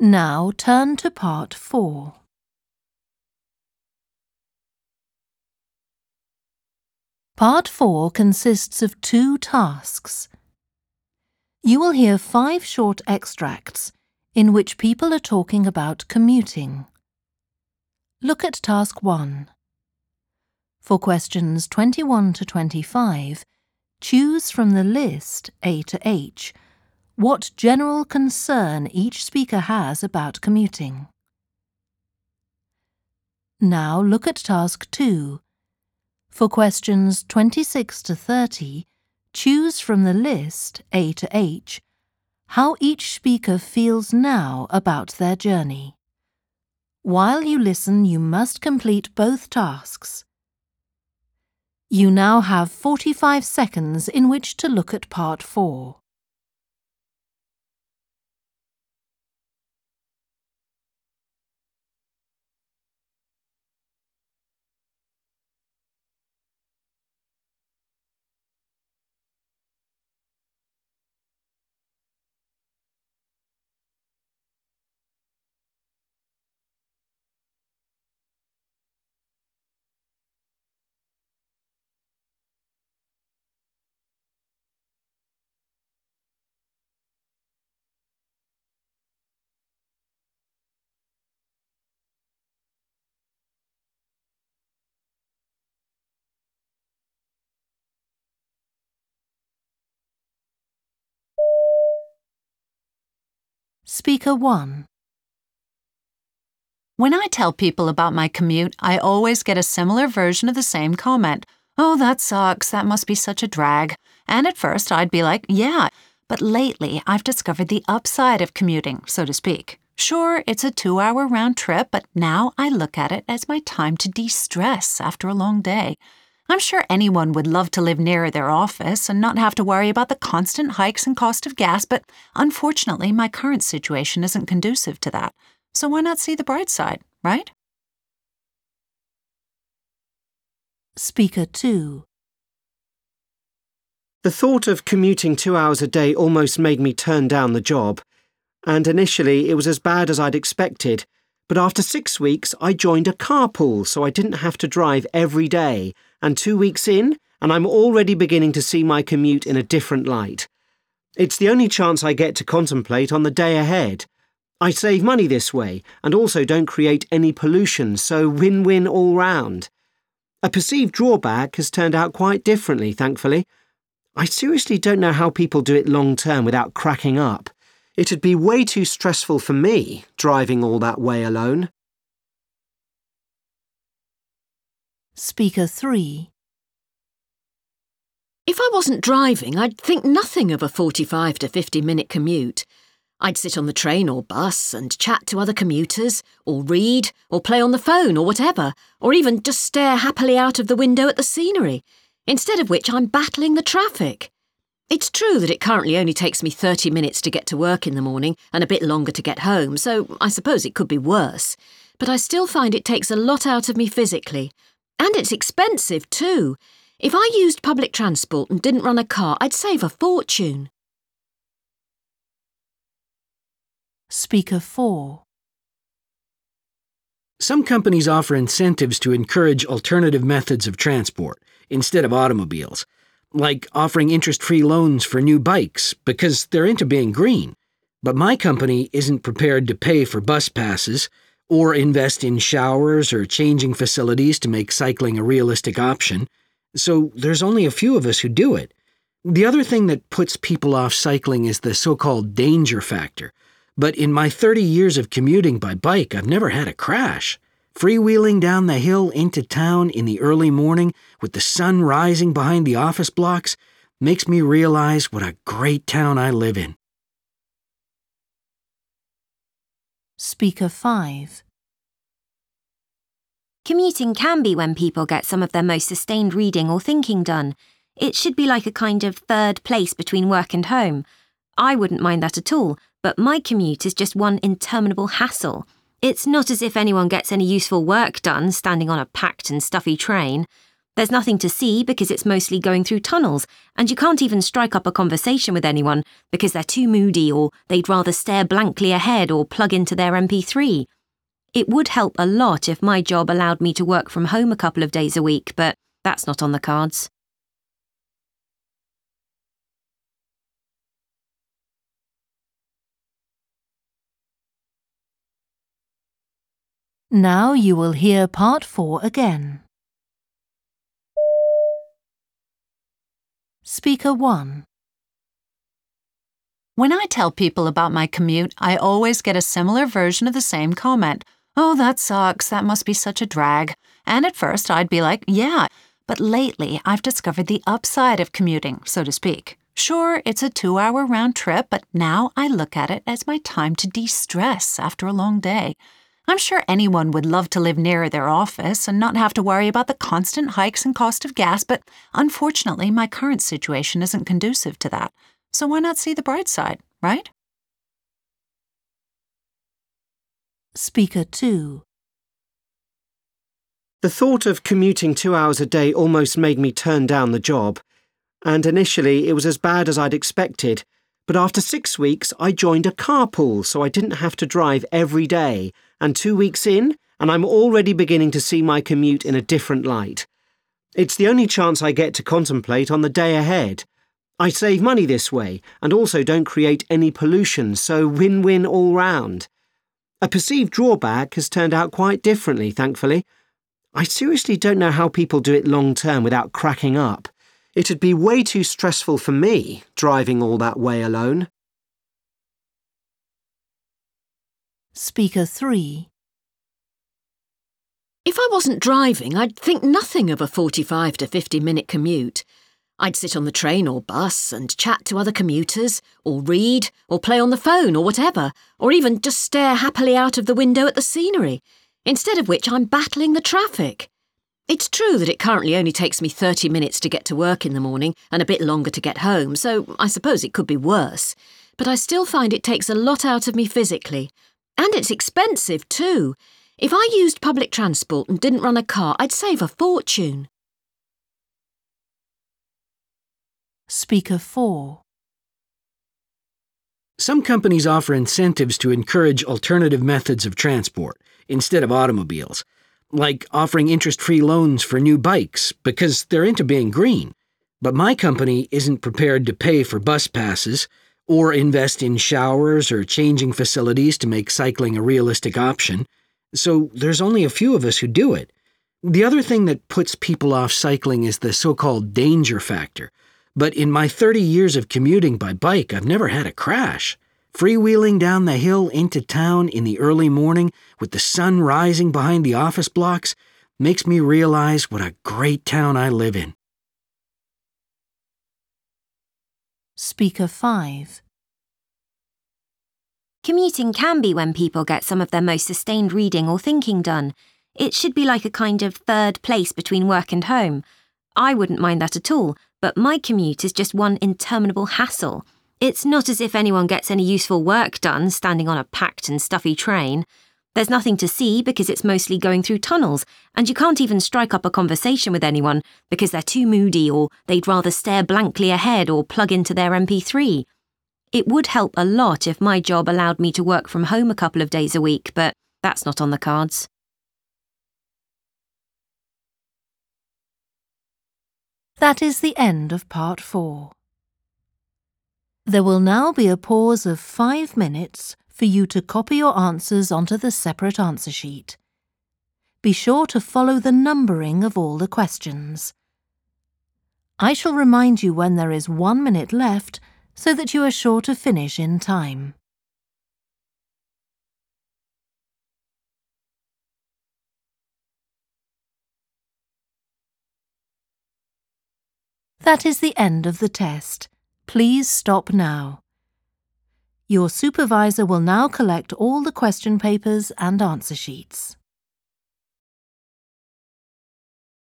Now turn to part 4. Part 4 consists of 2 tasks. You will hear 5 short extracts in which people are talking about commuting. Look at task 1. For questions 21 to 25, choose from the list A to H what general concern each speaker has about commuting. Now look at task 2. For questions 26 to 30, choose from the list A to H how each speaker feels now about their journey. While you listen, you must complete both tasks. You now have 45 seconds in which to look at part 4. Speaker 1. When I tell people about my commute, I always get a similar version of the same comment. Oh, that sucks. That must be such a drag. And at first I'd be like, yeah, but lately I've discovered the upside of commuting, so to speak. Sure, it's a 2-hour round trip, but now I look at it as my time to de-stress after a long day. I'm sure anyone would love to live near their office and not have to worry about the constant hikes and cost of gas, but unfortunately my current situation isn't conducive to that. So why not see the bright side, right? Speaker 2. The thought of commuting 2 hours a day almost made me turn down the job. And initially it was as bad as I'd expected. But after 6 weeks, I joined a carpool so I didn't have to drive every day. And 2 weeks in, and I'm already beginning to see my commute in a different light. It's the only chance I get to contemplate on the day ahead. I save money this way, and also don't create any pollution, so win-win all round. A perceived drawback has turned out quite differently, thankfully. I seriously don't know how people do it long-term without cracking up. It'd be way too stressful for me, driving all that way alone. Speaker 3. If I wasn't driving, I'd think nothing of a 45 to 50-minute commute. I'd sit on the train or bus and chat to other commuters, or read, or play on the phone or whatever, or even just stare happily out of the window at the scenery, instead of which I'm battling the traffic. It's true that it currently only takes me 30 minutes to get to work in the morning and a bit longer to get home, so I suppose it could be worse. But I still find it takes a lot out of me physically. And it's expensive too. If I used public transport and didn't run a car, I'd save a fortune. Speaker 4. Some companies offer incentives to encourage alternative methods of transport instead of automobiles, like offering interest-free loans for new bikes because they're into being green. But my company isn't prepared to pay for bus passes or invest in showers or changing facilities to make cycling a realistic option, so there's only a few of us who do it. The other thing that puts people off cycling is the so-called danger factor. But in my 30 years of commuting by bike, I've never had a crash. Freewheeling down the hill into town in the early morning with the sun rising behind the office blocks makes me realize what a great town I live in. Speaker 5. Commuting can be when people get some of their most sustained reading or thinking done. It should be like a kind of third place between work and home. I wouldn't mind that at all, but my commute is just one interminable hassle. It's not as if anyone gets any useful work done standing on a packed and stuffy train. There's nothing to see because it's mostly going through tunnels, and you can't even strike up a conversation with anyone because they're too moody or they'd rather stare blankly ahead or plug into their MP3. It would help a lot if my job allowed me to work from home a couple of days a week, but that's not on the cards. Now you will hear Part 4 again. Speaker 1. When I tell people about my commute, I always get a similar version of the same comment. Oh, that sucks, that must be such a drag. And at first I'd be like, yeah, but lately I've discovered the upside of commuting, so to speak. Sure, it's a 2-hour round trip, but now I look at it as my time to de-stress after a long day. I'm sure anyone would love to live near their office and not have to worry about the constant hikes and cost of gas, but unfortunately my current situation isn't conducive to that. So why not see the bright side, right? Speaker 2. The thought of commuting 2 hours a day almost made me turn down the job, and initially it was as bad as I'd expected, but after 6 weeks I joined a carpool so I didn't have to drive every day, and 2 weeks in, and I'm already beginning to see my commute in a different light. It's the only chance I get to contemplate on the day ahead. I save money this way, and also don't create any pollution, so win-win all round. A perceived drawback has turned out quite differently, thankfully. I seriously don't know how people do it long-term without cracking up. It'd be way too stressful for me, driving all that way alone. Speaker 3. If I wasn't driving, I'd think nothing of a 45 to 50-minute commute. I'd sit on the train or bus and chat to other commuters, or read, or play on the phone or whatever, or even just stare happily out of the window at the scenery, instead of which I'm battling the traffic. It's true that it currently only takes me 30 minutes to get to work in the morning and a bit longer to get home, so I suppose it could be worse. But I still find it takes a lot out of me physically. And it's expensive too. If I used public transport and didn't run a car, I'd save a fortune. Speaker 4. Some companies offer incentives to encourage alternative methods of transport instead of automobiles, like offering interest-free loans for new bikes because they're into being green. But my company isn't prepared to pay for bus passes or invest in showers or changing facilities to make cycling a realistic option, so there's only a few of us who do it. The other thing that puts people off cycling is the so-called danger factor. But in my 30 years of commuting by bike, I've never had a crash. Freewheeling down the hill into town in the early morning with the sun rising behind the office blocks makes me realize what a great town I live in. Speaker 5. Commuting can be when people get some of their most sustained reading or thinking done. It should be like a kind of third place between work and home. I wouldn't mind that at all, but my commute is just one interminable hassle. It's not as if anyone gets any useful work done standing on a packed and stuffy train. There's nothing to see because it's mostly going through tunnels, and you can't even strike up a conversation with anyone because they're too moody or they'd rather stare blankly ahead or plug into their MP3. It would help a lot if my job allowed me to work from home a couple of days a week, but that's not on the cards. That is the end of Part 4. There will now be a pause of 5 minutes for you to copy your answers onto the separate answer sheet. Be sure to follow the numbering of all the questions. I shall remind you when there is 1 minute left so that you are sure to finish in time. That is the end of the test. Please stop now. Your supervisor will now collect all the question papers and answer sheets.